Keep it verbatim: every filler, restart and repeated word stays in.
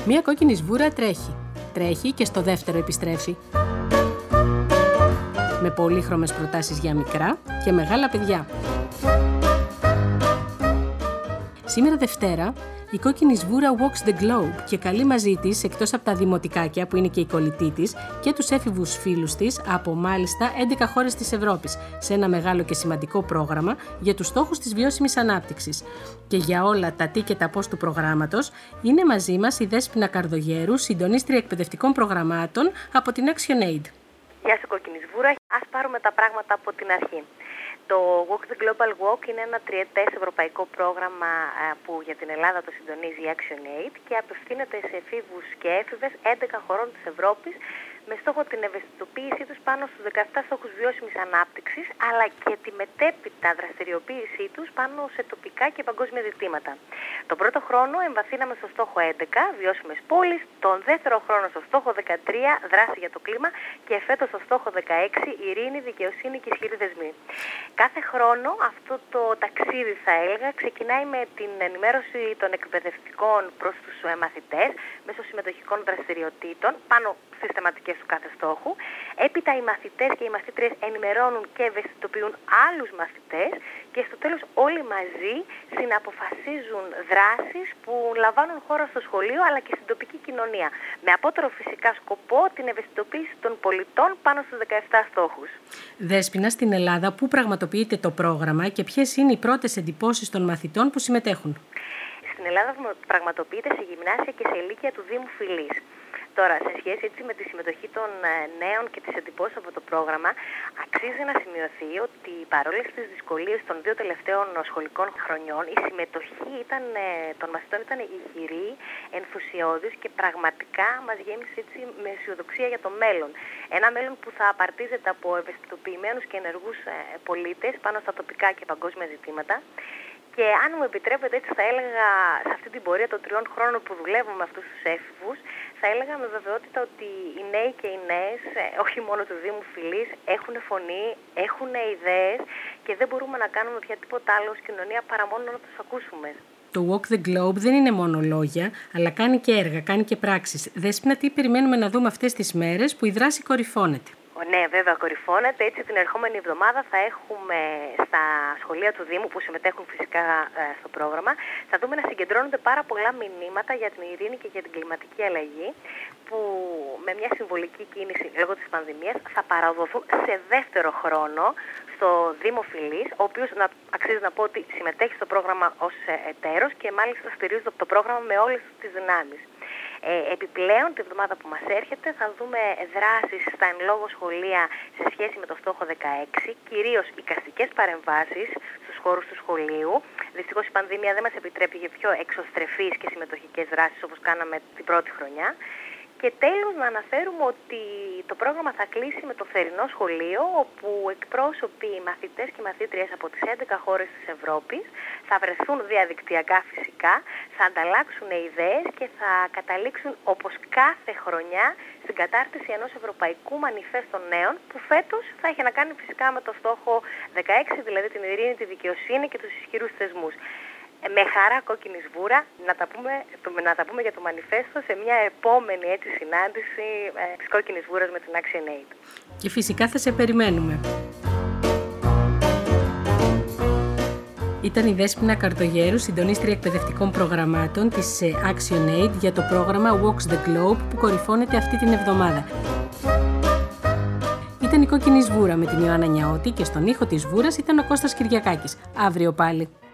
Μία κόκκινη σβούρα τρέχει. Τρέχει και στο δεύτερο επιστρέφει. Με πολύχρωμες προτάσεις για μικρά και μεγάλα παιδιά. Σήμερα Δευτέρα, η κόκκινη σβούρα walks the globe και καλεί μαζί της, εκτός από τα δημοτικάκια που είναι και η κολλητή της, και τους έφηβους φίλους της από μάλιστα έντεκα χώρες της Ευρώπης, σε ένα μεγάλο και σημαντικό πρόγραμμα για τους στόχους της βιώσιμης ανάπτυξης. Και για όλα τα τι και τα πώς του προγράμματος είναι μαζί μας η Δέσποινα Καρδογέρου, συντονίστρια εκπαιδευτικών προγραμμάτων από την ActionAid. Γεια σου κόκκινη σβούρα, ας πάρουμε τα πράγματα από την αρχή. Το Walk the Global Walk είναι ένα τριετές ευρωπαϊκό πρόγραμμα που για την Ελλάδα το συντονίζει η ActionAid και απευθύνεται σε εφήβους και έφηβες έντεκα χωρών της Ευρώπης με στόχο την ευαισθητοποίησή τους πάνω στους δεκαεπτά στόχους βιώσιμης ανάπτυξης, αλλά και τη μετέπειτα δραστηριοποίησή τους πάνω σε τοπικά και παγκόσμια ζητήματα. Τον πρώτο χρόνο εμβαθύναμε στο στόχο έντεκα, βιώσιμες πόλεις, τον δεύτερο χρόνο στο στόχο δεκατρία, δράση για το κλίμα, και φέτος στο στόχο δεκαέξι, ειρήνη, δικαιοσύνη και ισχυροί δεσμοί. Κάθε χρόνο αυτό το ταξίδι, θα έλεγα, ξεκινάει με την ενημέρωση των εκπαιδευτικών προς τους μαθητές μέσω συμμετοχικών δραστηριοτήτων πάνω στις θεματικές του κάθε στόχου. Έπειτα οι μαθητές και οι μαθήτριες ενημερώνουν και ευαισθητοποιούν άλλους μαθητές και στο τέλος όλοι μαζί συναποφασίζουν δράσεις που λαμβάνουν χώρα στο σχολείο αλλά και στην τοπική κοινωνία. Με απότερο φυσικά σκοπό την ευαισθητοποίηση των πολιτών πάνω στους δεκαεπτά στόχους. Δέσποινα, στην Ελλάδα πού πραγματοποιείται το πρόγραμμα και ποιες είναι οι πρώτες εντυπώσεις των μαθητών που συμμετέχουν? Στην Ελλάδα πραγματοποιείται σε γυμνάσια και σε ηλικία του Δήμου Φυλής. Τώρα, σε σχέση έτσι με τη συμμετοχή των νέων και τις εντυπώσεις από το πρόγραμμα, αξίζει να σημειωθεί ότι παρόλες τις δυσκολίες των δύο τελευταίων σχολικών χρονιών, η συμμετοχή ήταν, των μαθητών ήταν ηχηρή, ενθουσιώδης και πραγματικά μας γέμισε έτσι με αισιοδοξία για το μέλλον. Ένα μέλλον που θα απαρτίζεται από ευαισθητοποιημένους και ενεργούς πολίτες πάνω στα τοπικά και παγκόσμια ζητήματα. Και αν μου επιτρέπετε, έτσι θα έλεγα, σε αυτή την πορεία των τριών χρόνων που δουλεύουμε με αυτούς τους έφηβους, θα έλεγα με βεβαιότητα ότι οι νέοι και οι νέες, όχι μόνο του Δήμου Φυλής, έχουν φωνή, έχουν ιδέες και δεν μπορούμε να κάνουμε πια τίποτα άλλο ως κοινωνία παρά μόνο να τους ακούσουμε. Το Walk the Globe δεν είναι μόνο λόγια, αλλά κάνει και έργα, κάνει και πράξεις. Δέσποινα, τι περιμένουμε να δούμε αυτές τις μέρες που η δράση κορυφώνεται? Ναι, βέβαια κορυφώνεται. Έτσι την ερχόμενη εβδομάδα θα έχουμε στα σχολεία του Δήμου που συμμετέχουν φυσικά στο πρόγραμμα, θα δούμε να συγκεντρώνονται πάρα πολλά μηνύματα για την ειρήνη και για την κλιματική αλλαγή που με μια συμβολική κίνηση λόγω της πανδημίας θα παραδοθούν σε δεύτερο χρόνο στο Δήμο Φυλής, ο οποίος να, αξίζει να πω ότι συμμετέχει στο πρόγραμμα ως εταίρος και μάλιστα στηρίζει το πρόγραμμα με όλες τις δυνάμεις. Ε, επιπλέον, τη βδομάδα που μας έρχεται θα δούμε δράσεις στα εν λόγω σχολεία σε σχέση με το στόχο δεκαέξι, κυρίως εικαστικές παρεμβάσεις στους χώρους του σχολείου. Δυστυχώς η πανδημία δεν μας επιτρέπει για πιο εξωστρεφείς και συμμετοχικές δράσεις όπως κάναμε την πρώτη χρονιά. Και τέλος να αναφέρουμε ότι το πρόγραμμα θα κλείσει με το θερινό σχολείο, όπου εκπρόσωποι μαθητές και μαθήτριες από τις έντεκα χώρες της Ευρώπης θα βρεθούν διαδικτυακά φυσικά, θα ανταλλάξουν ιδέες και θα καταλήξουν όπως κάθε χρονιά στην κατάρτιση ενός ευρωπαϊκού μανιφέστο νέων, που φέτος θα έχει να κάνει φυσικά με το στόχο δεκαέξι, δηλαδή την ειρήνη, τη δικαιοσύνη και τους ισχυρούς θεσμούς. Με χαρά κόκκινη σβούρα να τα πούμε, να τα πούμε για το μανιφέστο σε μια επόμενη έτσι συνάντηση ε, της κόκκινης σβούρας με την ActionAid. Και φυσικά θα σε περιμένουμε. Ήταν η Δέσποινα Καρδογέρου, συντονίστρια εκπαιδευτικών προγραμμάτων της ActionAid για το πρόγραμμα Walks the Globe που κορυφώνεται αυτή την εβδομάδα. Ήταν η κόκκινη σβούρα με την Ιωάννα Νιαώτη και στον ήχο της σβούρας ήταν ο Κώστας Κυριακάκης. Αύριο πάλι.